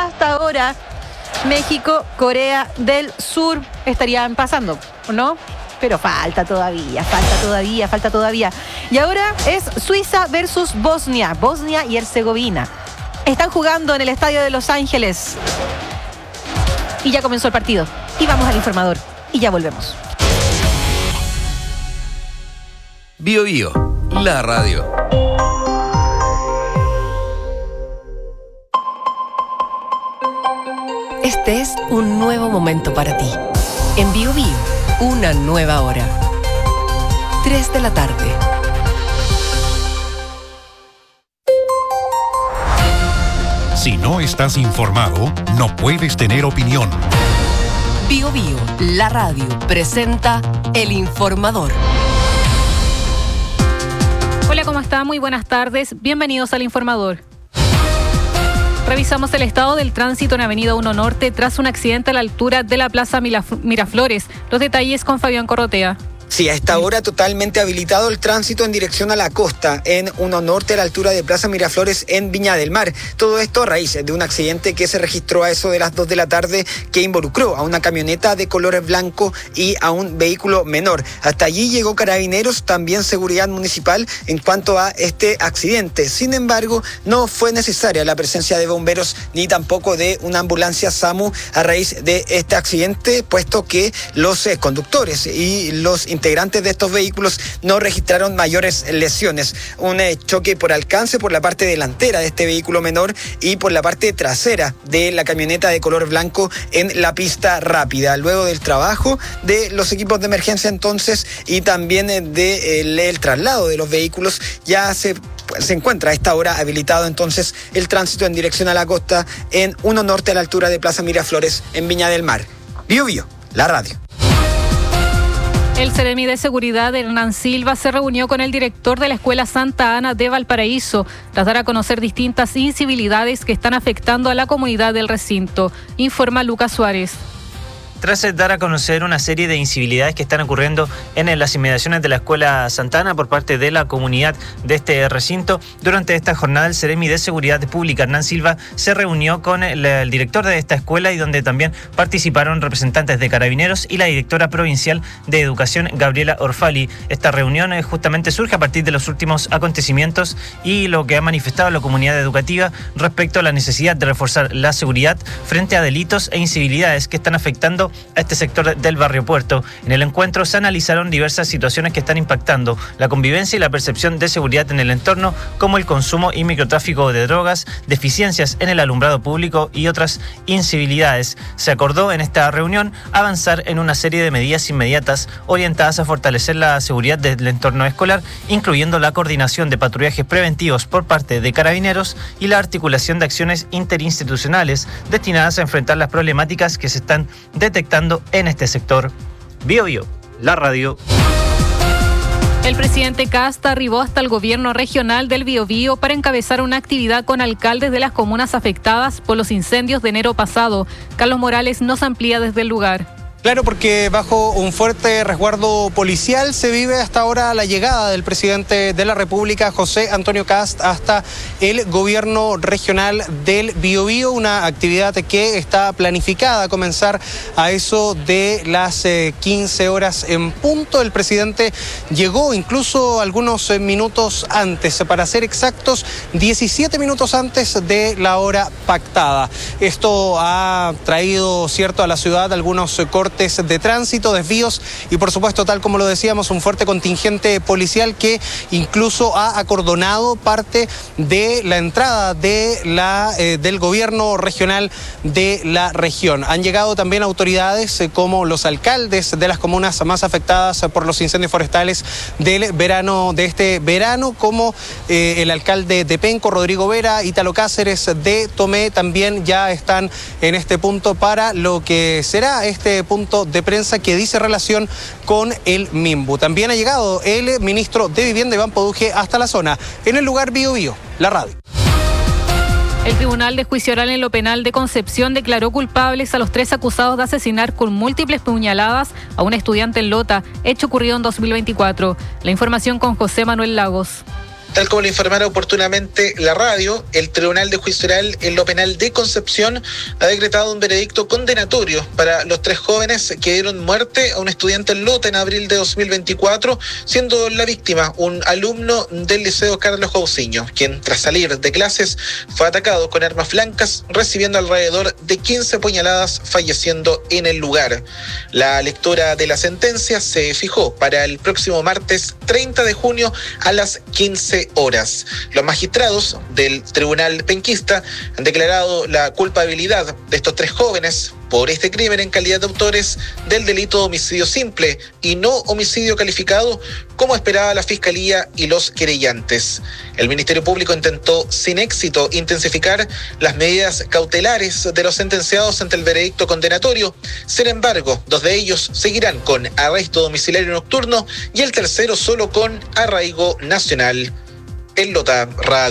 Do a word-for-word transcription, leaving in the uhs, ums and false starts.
hasta ahora México, Corea del Sur estarían pasando, ¿no? Pero falta todavía, falta todavía, falta todavía. Y ahora es Suiza versus Bosnia, Bosnia y Herzegovina. Están jugando en el estadio de Los Ángeles. Y ya comenzó el partido. Y vamos al informador. Y ya volvemos. Bio Bio, la radio. Este es un nuevo momento para ti. En Bio Bio, una nueva hora. Tres de la tarde. Si no estás informado, no puedes tener opinión. Bio Bio, la radio, presenta El Informador. Hola, ¿cómo está? Muy buenas tardes. Bienvenidos al Informador. Revisamos el estado del tránsito en Avenida uno Norte tras un accidente a la altura de la Plaza Miraflores. Los detalles con Fabián Corrotea. Sí, a esta hora totalmente habilitado el tránsito en dirección a la costa, en uno Norte a la altura de Plaza Miraflores en Viña del Mar. Todo esto a raíz de un accidente que se registró a eso de las dos de la tarde que involucró a una camioneta de color blanco y a un vehículo menor. Hasta allí llegó Carabineros, también Seguridad Municipal en cuanto a este accidente. Sin embargo, no fue necesaria la presencia de bomberos ni tampoco de una ambulancia SAMU a raíz de este accidente, puesto que los eh, conductores y los integrantes de estos vehículos no registraron mayores lesiones. Un eh, choque por alcance por la parte delantera de este vehículo menor y por la parte trasera de la camioneta de color blanco en la pista rápida. Luego del trabajo de los equipos de emergencia entonces y también eh, de, eh, el traslado de los vehículos, ya se se encuentra a esta hora habilitado entonces el tránsito en dirección a la costa en uno Norte a la altura de Plaza Miraflores en Viña del Mar. Bio Bio, la radio. El Seremi de Seguridad, Hernán Silva, se reunió con el director de la Escuela Santa Ana de Valparaíso tras dar a conocer distintas incivilidades que están afectando a la comunidad del recinto. Informa Lucas Suárez. Tras dar a conocer una serie de incivilidades que están ocurriendo en las inmediaciones de la Escuela Santa Ana por parte de la comunidad de este recinto, durante esta jornada el Seremi de Seguridad Pública, Hernán Silva, se reunió con el, el director de esta escuela y donde también participaron representantes de Carabineros y la directora provincial de Educación, Gabriela Orfali. Esta reunión eh, justamente surge a partir de los últimos acontecimientos y lo que ha manifestado la comunidad educativa respecto a la necesidad de reforzar la seguridad frente a delitos e incivilidades que están afectando a este sector del barrio Puerto. En el encuentro se analizaron diversas situaciones que están impactando la convivencia y la percepción de seguridad en el entorno, como el consumo y microtráfico de drogas, deficiencias en el alumbrado público y otras incivilidades. Se acordó en esta reunión avanzar en una serie de medidas inmediatas orientadas a fortalecer la seguridad del entorno escolar, incluyendo la coordinación de patrullajes preventivos por parte de Carabineros y la articulación de acciones interinstitucionales destinadas a enfrentar las problemáticas que se están detectando en este sector. Bio Bio, la radio. El presidente Kast arribó hasta el gobierno regional del Biobío para encabezar una actividad con alcaldes de las comunas afectadas por los incendios de enero pasado. Carlos Morales nos amplía desde el lugar. Claro, porque bajo un fuerte resguardo policial se vive hasta ahora la llegada del presidente de la República, José Antonio Kast, hasta el gobierno regional del Biobío, una actividad que está planificada a comenzar a eso de las eh, quince horas en punto. El presidente llegó incluso algunos eh, minutos antes, para ser exactos, diecisiete minutos antes de la hora pactada. Esto ha traído, cierto, a la ciudad algunos eh, cortes de tránsito, desvíos y por supuesto, tal como lo decíamos, un fuerte contingente policial que incluso ha acordonado parte de la entrada de la, eh, del gobierno regional de la región. Han llegado también autoridades eh, como los alcaldes de las comunas más afectadas por los incendios forestales del verano, de este verano, como eh, el alcalde de Penco, Rodrigo Vera, Ítalo Cáceres de Tomé, también ya están en este punto para lo que será este punto de prensa que dice relación con el Mimbu. También ha llegado el ministro de Vivienda, Iván Poduje, hasta la zona. En el lugar Bio Bio, la radio. El Tribunal de Juicio Oral en lo Penal de Concepción declaró culpables a los tres acusados de asesinar con múltiples puñaladas a un estudiante en Lota, hecho ocurrido en dos mil veinticuatro. La información con José Manuel Lagos. Tal como lo informara oportunamente la radio, el Tribunal de Juicio Oral en lo penal de Concepción ha decretado un veredicto condenatorio para los tres jóvenes que dieron muerte a un estudiante en Lota en abril de dos mil veinticuatro, siendo la víctima un alumno del Liceo Carlos Cousiño, quien tras salir de clases fue atacado con armas blancas, recibiendo alrededor de quince puñaladas, falleciendo en el lugar. La lectura de la sentencia se fijó para el próximo martes treinta de junio a las quince horas. Los magistrados del Tribunal Penquista han declarado la culpabilidad de estos tres jóvenes por este crimen en calidad de autores del delito de homicidio simple y no homicidio calificado, como esperaba la Fiscalía y los querellantes. El Ministerio Público intentó sin éxito intensificar las medidas cautelares de los sentenciados ante el veredicto condenatorio. Sin embargo, dos de ellos seguirán con arresto domiciliario nocturno y el tercero solo con arraigo nacional. En Lota Radio.